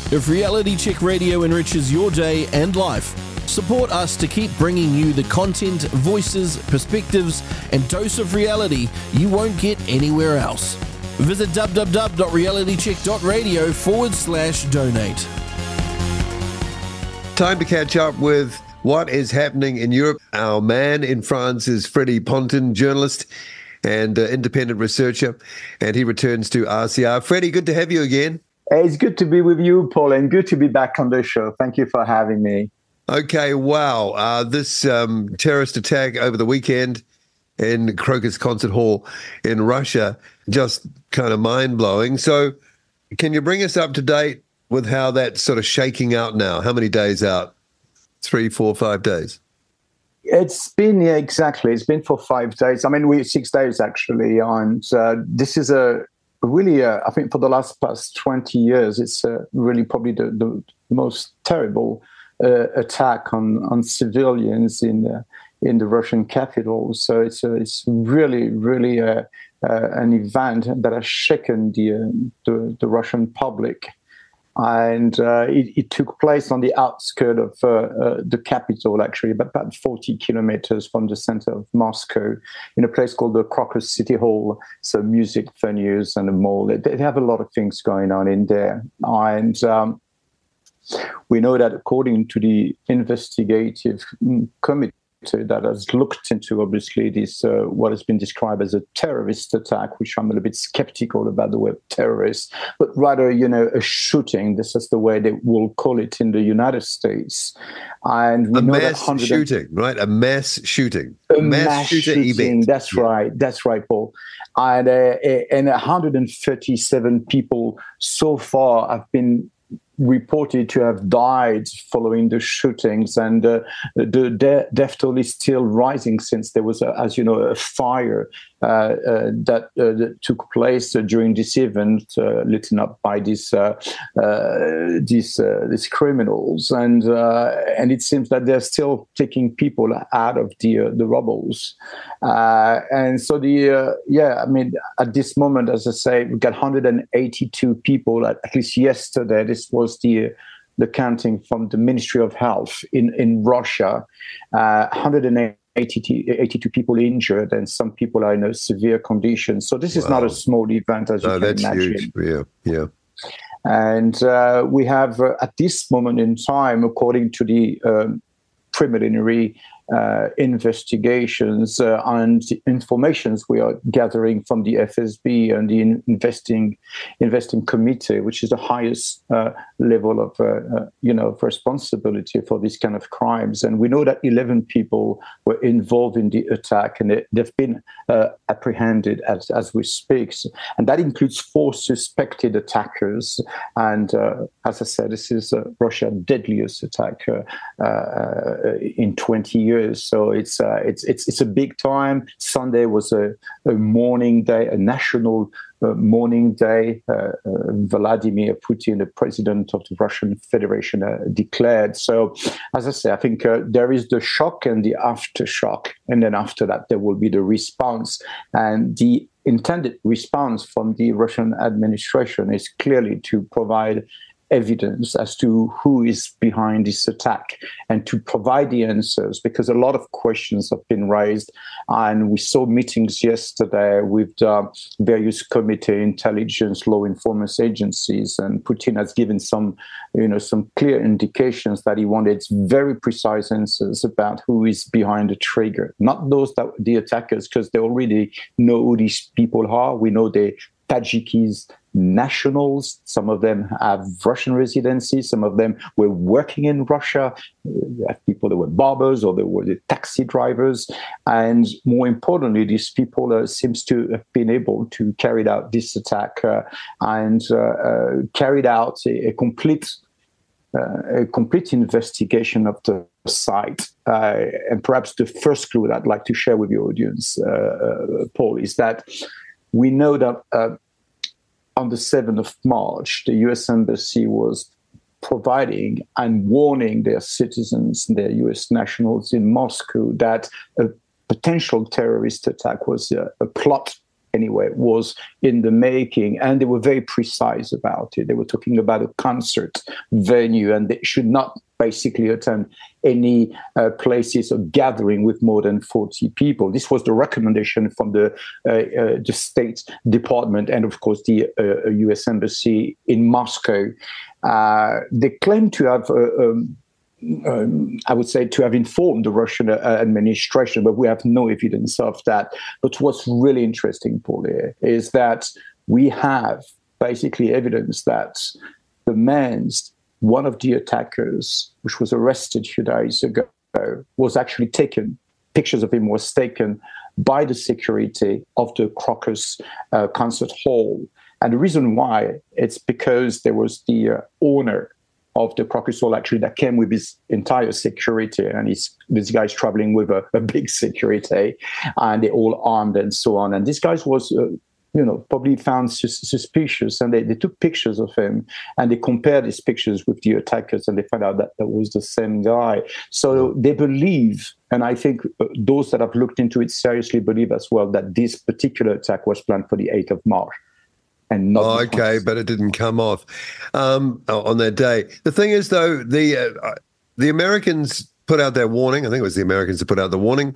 If Reality Check Radio enriches your day and life, support us to keep bringing you the content, voices, perspectives, and dose of reality you won't get anywhere else. Visit www.realitycheck.radio/donate. Time to catch up with what is happening in Europe. Our man in France is Freddie Ponton, journalist and independent researcher, and he returns to RCR. Freddie, good to have you again. It's good to be with you, Paul, and good to be back on the show. Thank you for having me. Okay, wow. This terrorist attack over the weekend in Crocus Concert Hall in Russia, just kind of mind-blowing. So can you bring us up to date with how that's sort of shaking out now? How many days out? 3, 4, 5 days? It's been, yeah, exactly. It's been for 5 days. I mean, 6 days, actually. And this is really, I think for the past 20 years, it's really probably the most terrible attack on civilians in the Russian capital. So it's really an event that has shaken the Russian public. And it took place on the outskirts of the capital, actually, about 40 kilometers from the center of Moscow, in a place called the Crocus City Hall. So music venues and a mall. They have a lot of things going on in there. And we know that according to the investigative committee that has looked into, obviously, this what has been described as a terrorist attack, which I'm a little bit skeptical about the word terrorist, but rather, a shooting. This is the way they will call it in the United States. And we know mass that shooting, right? A mass shooting. A mass shooting event. That's right. That's right, Paul. And 137 people so far have been reported to have died following the shootings, and the death toll is still rising since there was, as you know, a fire that took place during this event, lit up by these criminals, and it seems that they're still taking people out of the rubbles, and so I mean, at this moment, as I say, we got 182 people. At least yesterday, this was the counting from the Ministry of Health in Russia. 182 people injured, and some people are in a severe condition. So this is not a small event, as you can imagine. Huge. Yeah. And we have, at this moment in time, according to the preliminary investigations and informations we are gathering from the FSB and the investing committee, which is the highest level of of responsibility for these kind of crimes. And we know that 11 people were involved in the attack, and they've been apprehended as we speak. And that includes 4 suspected attackers. And as I said, this is Russia's deadliest attack in 20 years. So it's a big time. Sunday was a mourning day, a national mourning day. Vladimir Putin, the president of the Russian Federation, declared. So, as I say, I think there is the shock and the aftershock, and then after that there will be the response. And the intended response from the Russian administration is clearly to provide evidence as to who is behind this attack and to provide the answers, because a lot of questions have been raised. And we saw meetings yesterday with various committee, intelligence, law enforcement agencies, and Putin has given some clear indications that he wanted very precise answers about who is behind the trigger. Not those that the attackers, because they already know who these people are. We know the Tajikis nationals. Some of them have Russian residency. Some of them were working in Russia. You have people that were barbers, or they were the taxi drivers. And more importantly, these people seems to have been able to carry out this attack and carried out a complete investigation of the site. And perhaps the first clue that I'd like to share with your audience, Paul, is that we know that on the 7th of March, the U.S. Embassy was providing and warning their citizens, their U.S. nationals in Moscow, that a potential terrorist attack was a plot anyway, was in the making, and they were very precise about it. They were talking about a concert venue, and they should not basically attend any places of gathering with more than 40 people. This was the recommendation from the State Department and, of course, the U.S. Embassy in Moscow. They claim to have I would say to have informed the Russian administration, but we have no evidence of that. But what's really interesting, Paul, here, is that we have basically evidence that one of the attackers, which was arrested a few days ago, was actually taken. Pictures of him was taken by the security of the Crocus concert hall. And the reason why, it's because there was the owner of the Crocus Hall actually that came with his entire security, and this guy's traveling with a big security, and they're all armed and so on. And this guy was, probably found suspicious, and they took pictures of him, and they compared these pictures with the attackers, and they found out that was the same guy. So they believe, and I think those that have looked into it seriously believe as well, that this particular attack was planned for the 8th of March. And not but it didn't come off on that day. The thing is, though, the Americans put out their warning. I think it was the Americans that put out the warning.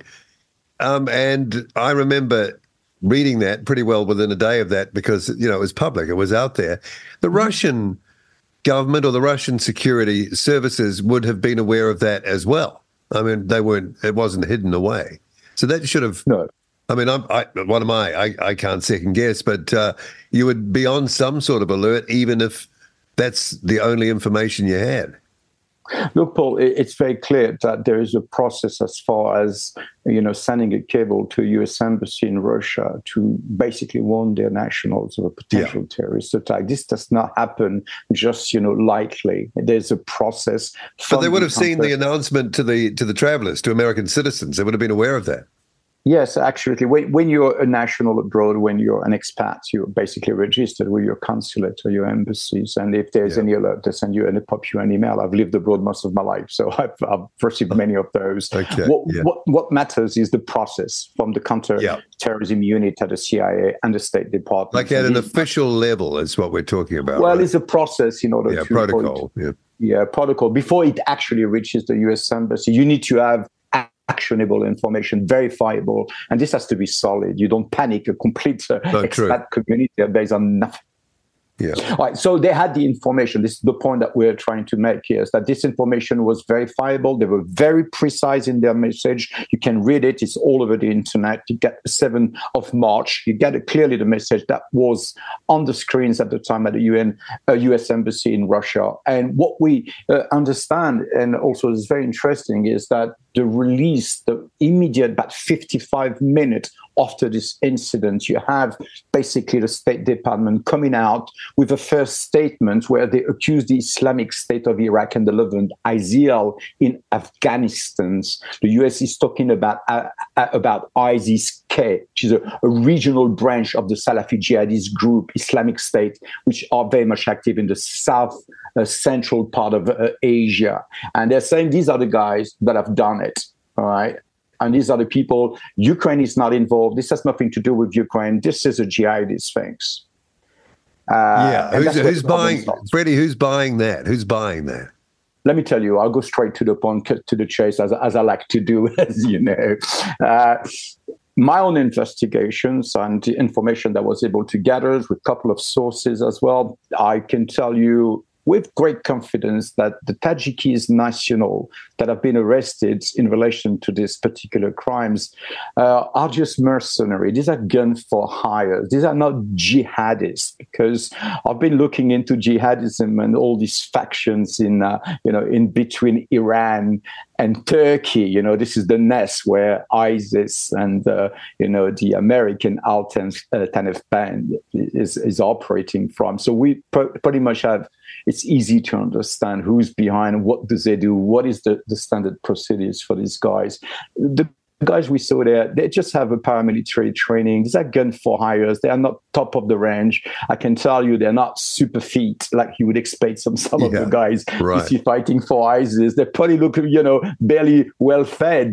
And I remember reading that pretty well within a day of that because, it was public. It was out there. The Russian government or the Russian security services would have been aware of that as well. I mean, it wasn't hidden away. So that should have... No. I mean, what am I? I can't second guess, but you would be on some sort of alert, even if that's the only information you had. Look, Paul, it's very clear that there is a process as far as, sending a cable to a U.S. embassy in Russia to basically warn their nationals of a potential terrorist attack. This does not happen just, lightly. There's a process. But they would have seen the announcement to the travelers, to American citizens. They would have been aware of that. Yes, absolutely. When you're a national abroad, when you're an expat, you're basically registered with your consulate or your embassies. And if there's any alert, they send you and pop you an email. I've lived abroad most of my life, so I've received many of those. Okay. What matters is the process from the counter-terrorism unit at the CIA and the State Department. Like at an official level is what we're talking about. Well, it's a process in order to... protocol. Protocol. Before it actually reaches the U.S. embassy, you need to have actionable information, verifiable, and this has to be solid. You don't panic a complete expat community based on nothing. Yeah. All right, so they had the information. This is the point that we're trying to make here, is that this information was verifiable. They were very precise in their message. You can read it. It's all over the internet. You get the 7th of March. You get clearly the message that was on the screens at the time at the U.S. Embassy in Russia. And what we understand, and also is very interesting, is that the release, the immediate, about 55 minutes after this incident, you have basically the State Department coming out with a first statement where they accuse the Islamic State of Iraq and the Levant, ISIL in Afghanistan. The US is talking about ISIS-K, which is a regional branch of the Salafi jihadist group, Islamic State, which are very much active in the south central part of Asia. And they're saying these are the guys that have done it, all right? And these are the people. Ukraine is not involved. This has nothing to do with Ukraine. This is a jihadist thing. Who's buying, Freddie? Who's buying that? Who's buying that? Let me tell you. I'll go straight to the point, to the chase, as I like to do, as you know. My own investigations and the information that I was able to gather with a couple of sources as well, I can tell you with great confidence that the Tajikis national that have been arrested in relation to these particular crimes are just mercenary. These are gun for hire. These are not jihadists, because I've been looking into jihadism and all these factions in between Iran and Turkey. This is the nest where ISIS and the American Al-Tanf band is operating from. So we pretty much have. It's easy to understand who's behind, what do they do, what is the standard procedures for these guys. The guys we saw there, they just have a paramilitary training. These are gun for hires. They are not top of the range. I can tell you they're not super fit like you would expect some of the guys you see fighting for ISIS. They probably look, barely well fed,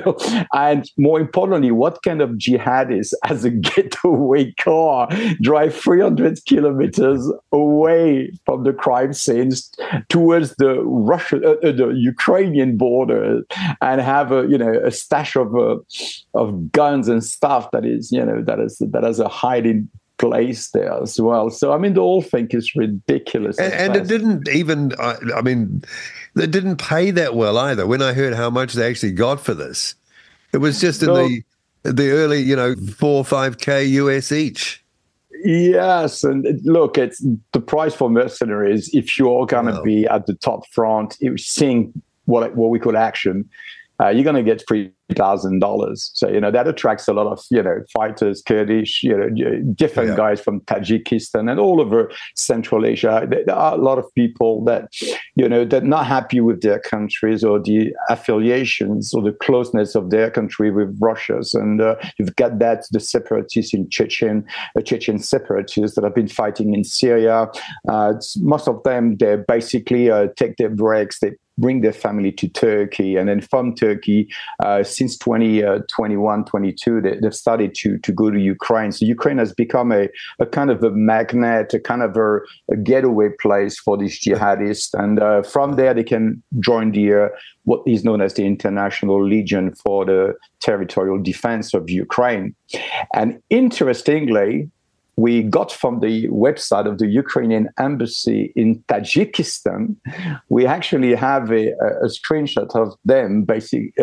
And more importantly, what kind of jihadists as a getaway car drive 300 kilometers away from the crime scenes towards the Ukrainian border and have a stash of guns and stuff that has a hiding place there as well. So the whole thing is ridiculous. And it didn't even. They didn't pay that well either. When I heard how much they actually got for this, it was just in the early, 4 or 5K US each. Yes, and look, it's the price for mercenaries. If you're going to be at the top front, seeing what we call action, you're going to get $3,000. So, that attracts a lot of, fighters, Kurdish, different guys from Tajikistan and all over Central Asia. There are a lot of people that, they're not happy with their countries or the affiliations or the closeness of their country with Russia's. And you've got the separatists in Chechen separatists that have been fighting in Syria. Most of them, they basically take their breaks, they bring their family to Turkey, and then from Turkey, since 2021, 22, they've started to go to Ukraine. So Ukraine has become a kind of a magnet, a kind of a getaway place for these jihadists. And from there, they can join what is known as the International Legion for the Territorial Defense of Ukraine. And interestingly, we got from the website of the Ukrainian embassy in Tajikistan, we actually have a screenshot of them basically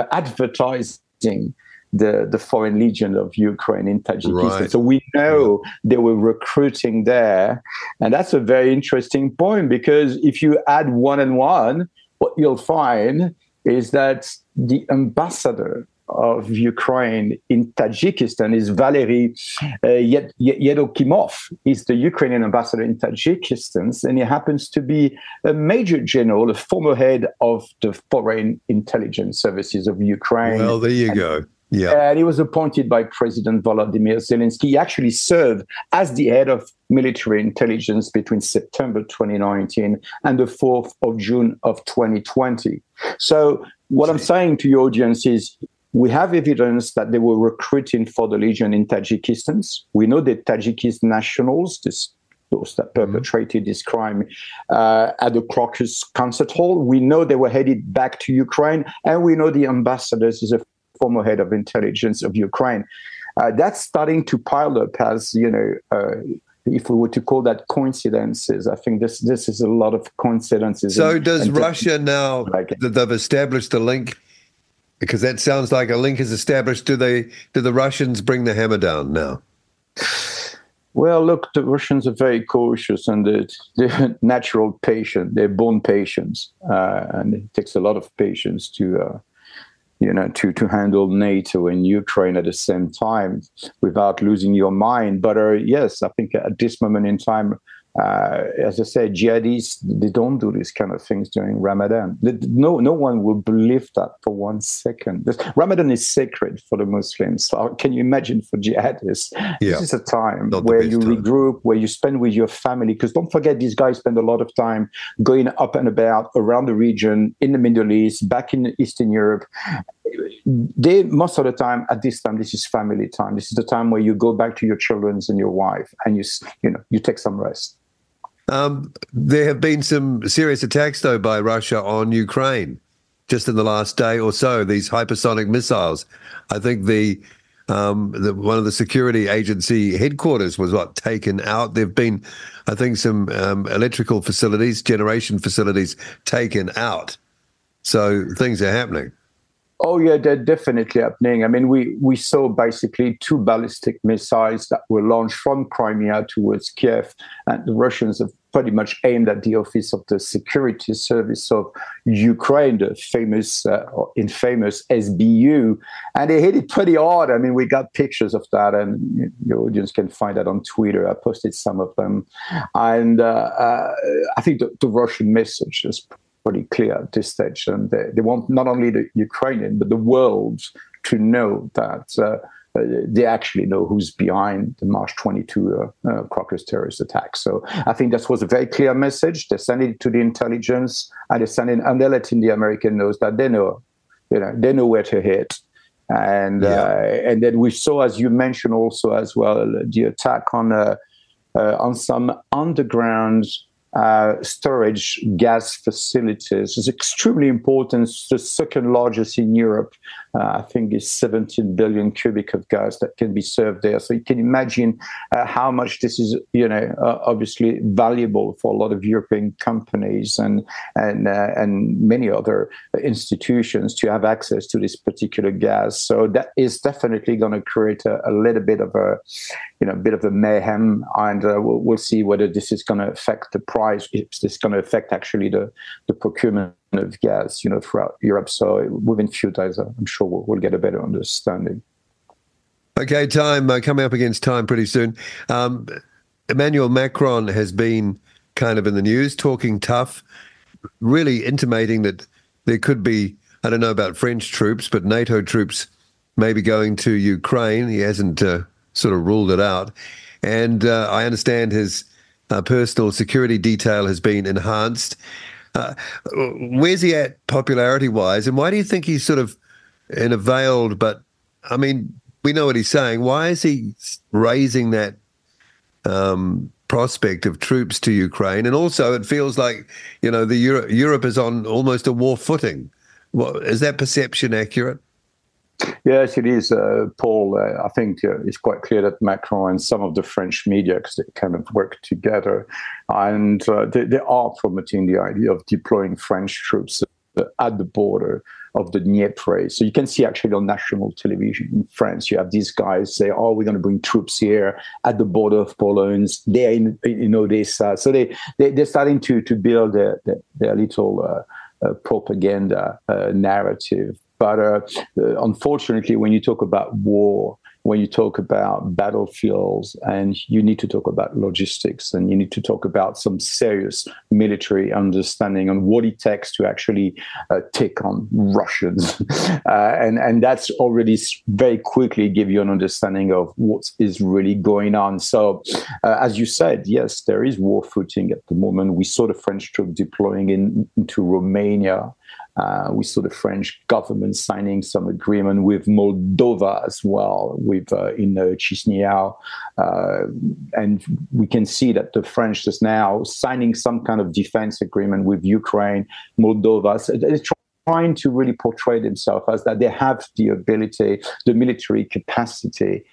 advertising the Foreign Legion of Ukraine in Tajikistan. Right. So we know they were recruiting there. And that's a very interesting point, because if you add one and one, what you'll find is that the ambassador of Ukraine in Tajikistan is Valery Yedokimov. He's the Ukrainian ambassador in Tajikistan, and he happens to be a major general, a former head of the Foreign Intelligence Services of Ukraine. Well, there you go. Yeah. And he was appointed by President Volodymyr Zelensky. He actually served as the head of military intelligence between September 2019 and the 4th of June of 2020. So what I'm saying to your audience is, we have evidence that they were recruiting for the Legion in Tajikistan. We know that Tajikistan nationals, those that perpetrated this crime at the Crocus Concert Hall, we know they were headed back to Ukraine, and we know the ambassador is a former head of intelligence of Ukraine. That's starting to pile up as, if we were to call that coincidences. I think this is a lot of coincidences. So does Russia now, that they've established a link, because that sounds like a link is established, do the Russians bring the hammer down now? Well, look, the Russians are very cautious, and they're natural patient. They're born patients, and it takes a lot of patience to handle NATO and Ukraine at the same time without losing your mind. But yes, I think at this moment in time, as I said, jihadists, they don't do these kind of things during Ramadan. No one will believe that for 1 second. Ramadan is sacred for the Muslims. So can you imagine for jihadists? Yeah. This is a time where you regroup, where you spend with your family. Because don't forget, these guys spend a lot of time going up and about around the region, in the Middle East, back in Eastern Europe. Most of the time, at this time, this is family time. This is the time where you go back to your children and your wife, and you take some rest. There have been some serious attacks, though, by Russia on Ukraine just in the last day or so. These hypersonic missiles. I think one of the security agency headquarters was taken out. There've been, I think, some electrical facilities, generation facilities taken out. So things are happening. Oh, yeah, they're definitely happening. I mean, we saw basically 2 ballistic missiles that were launched from Crimea towards Kiev, and the Russians have pretty much aimed at the office of the Security Service of Ukraine, the famous, infamous SBU, and they hit it pretty hard. I mean, we got pictures of that, and your audience can find that on Twitter. I posted some of them. And I think the Russian message is pretty clear at this stage, and they want not only the Ukrainian but the world to know that they actually know who's behind the March 22 Crocus terrorist attack. So I think that was a very clear message. They sent it to the intelligence, and they're letting the American knows that they know where to hit. And and then we saw, as you mentioned also as well, the attack on some underground storage gas facilities is extremely important. It's the second largest in Europe. I think it's 17 billion cubic of gas that can be served there. So you can imagine how much this is, obviously valuable for a lot of European companies and many other institutions to have access to this particular gas. So that is definitely going to create a little bit of a mayhem, and we'll see whether this is going to affect the price. If this is going to affect actually the procurement of gas, throughout Europe. So within a few days, I'm sure we'll get a better understanding. Okay, time coming up against time pretty soon. Emmanuel Macron has been kind of in the news, talking tough, really intimating that there could be, I don't know about French troops, but NATO troops maybe going to Ukraine. He hasn't sort of ruled it out. And I understand his personal security detail has been enhanced. Where's he at popularity-wise, and why do you think he's sort of in a veiled, but, I mean, we know what he's saying. Why is he raising that prospect of troops to Ukraine? And also it feels like, Europe is on almost a war footing. Well, is that perception accurate? Yes, it is, Paul. I think it's quite clear that Macron and some of the French media, because they kind of work together, and they are promoting the idea of deploying French troops at the border of the Dnieper. So you can see actually on national television in France, you have these guys say, "Oh, we're going to bring troops here at the border of Poland." They're in Odessa, so they're starting to build their little propaganda narrative. But unfortunately, when you talk about war, when you talk about battlefields, and you need to talk about logistics, and you need to talk about some serious military understanding on what it takes to actually take on Russians. And that's already very quickly give you an understanding of what is really going on. So as you said, yes, there is war footing at the moment. We saw the French troops deploying into Romania. We saw the French government signing some agreement with Moldova as well, in Chisinau. And we can see that the French is now signing some kind of defense agreement with Ukraine, Moldova. So they're trying to really portray themselves as that they have the ability, the military capacity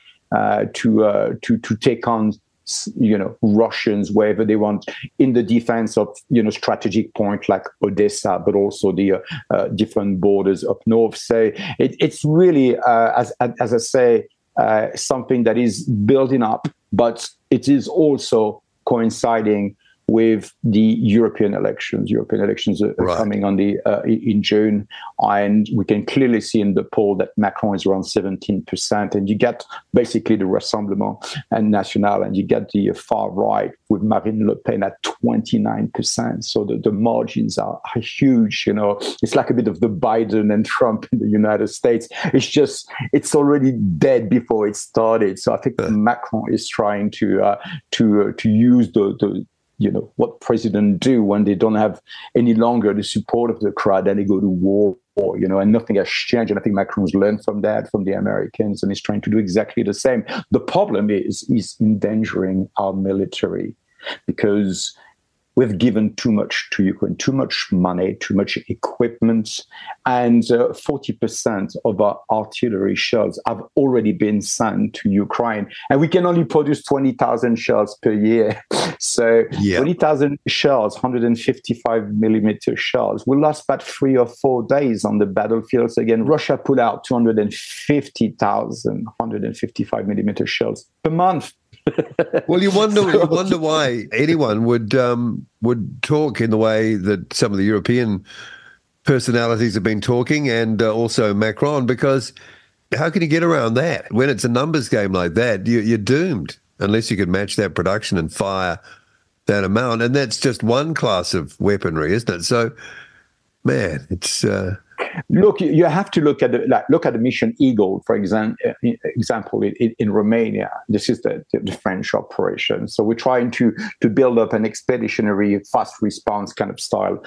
to take on Russians wherever they want in the defense of, strategic point like Odessa, but also the different borders up north. So it's really, as I say, something that is building up, but it is also coinciding with the European elections. European elections are coming on in June, and we can clearly see in the poll that Macron is around 17%, and you get basically the Rassemblement and National, and you get the far right with Marine Le Pen at 29%. So the margins are huge. It's like a bit of the Biden and Trump in the United States. It's already dead before it started. So I think Macron is trying to use the what presidents do when they don't have any longer the support of the crowd, and they go to war, and nothing has changed. And I think Macron's learned from that, from the Americans, and he's trying to do exactly the same. The problem is he's endangering our military, because we've given too much to Ukraine, too much money, too much equipment, and 40% of our artillery shells have already been sent to Ukraine. And we can only produce 20,000 shells per year. So 20,000 shells, 155 millimeter shells, will last about 3 or 4 days on the battlefields. Again, Russia put out 250,000 155 millimeter shells per month. Well, you wonder why anyone would talk in the way that some of the European personalities have been talking, and also Macron, because how can you get around that? When it's a numbers game like that, you're doomed unless you can match that production and fire that amount. And that's just one class of weaponry, isn't it? So, man, it's Look, you have to look at the Mission Eagle, for example, in Romania. This is the French operation. So we're trying to build up an expeditionary, fast response kind of style,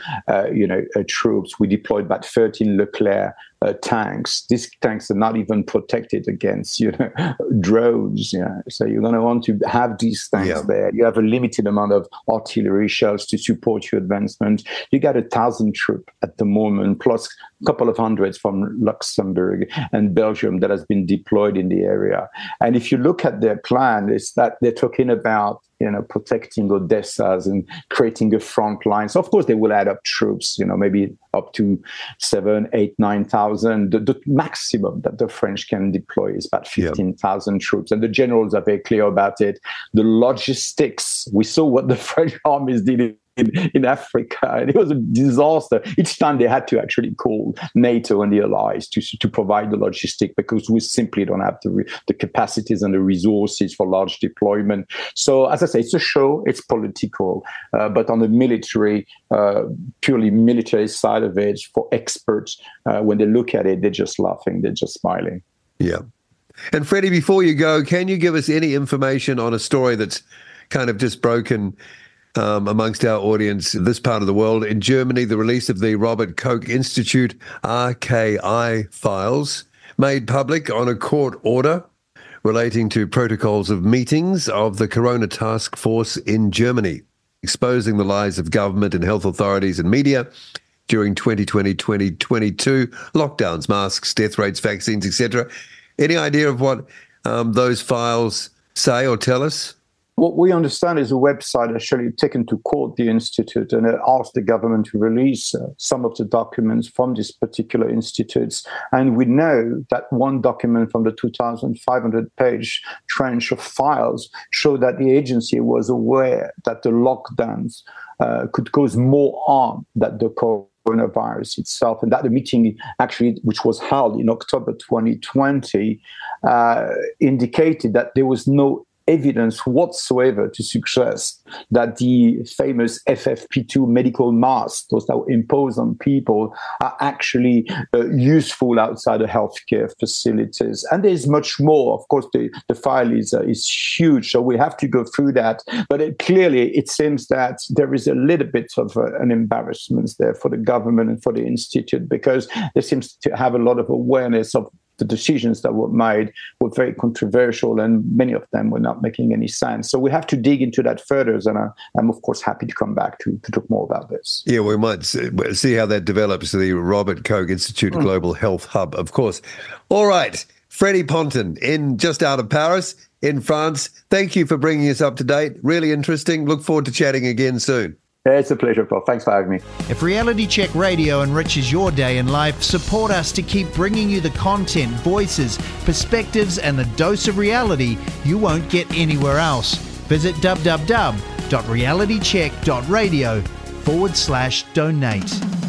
troops. We deployed about 13 Leclerc tanks. These tanks are not even protected against, drones. So you're going to want to have these tanks there. You have a limited amount of artillery shells to support your advancement. You got 1,000 troops at the moment, plus a couple of hundreds from Luxembourg and Belgium that has been deployed in the area. And if you look at their plan, it's that they're talking about protecting Odessas and creating a front line. So of course they will add up troops, maybe up to 7,000, 8,000, 9,000. The maximum that the French can deploy is about 15,000 troops. And the generals are very clear about it. The logistics, we saw what the French armies did in Africa, and it was a disaster. Each time they had to actually call NATO and the allies to provide the logistic, because we simply don't have the capacities and the resources for large deployment. So as I say, it's a show, it's political, but on the military, purely military side of it, for experts, when they look at it, they're just laughing, they're just smiling. Yeah. And Freddie, before you go, can you give us any information on a story that's kind of just broken amongst our audience in this part of the world? In Germany, the release of the Robert Koch Institute RKI files made public on a court order relating to protocols of meetings of the Corona Task Force in Germany, exposing the lies of government and health authorities and media during 2020-2022, lockdowns, masks, death rates, vaccines, etc. Any idea of what those files say or tell us? What we understand is a website actually taken to court the institute and asked the government to release some of the documents from these particular institutes. And we know that one document from the 2,500-page tranche of files showed that the agency was aware that the lockdowns could cause more harm than the coronavirus itself, and that the meeting actually, which was held in October 2020, indicated that there was no evidence whatsoever to suggest that the famous FFP2 medical masks, those that were imposed on people, are actually useful outside of healthcare facilities. And there's much more. Of course, the file is huge, so we have to go through that. But clearly, it seems that there is a little bit of an embarrassment there for the government and for the institute, because there seems to have a lot of awareness of the decisions that were made were very controversial, and many of them were not making any sense. So we have to dig into that further, and I'm of course happy to come back to talk more about this. Yeah, we might see how that develops, the Robert Koch Institute Global Health Hub, of course. All right, Freddie Ponton, just out of Paris in France. Thank you for bringing us up to date. Really interesting. Look forward to chatting again soon. It's a pleasure, Paul. Thanks for having me. If Reality Check Radio enriches your day in life, support us to keep bringing you the content, voices, perspectives, and the dose of reality you won't get anywhere else. Visit www.realitycheck.radio/donate.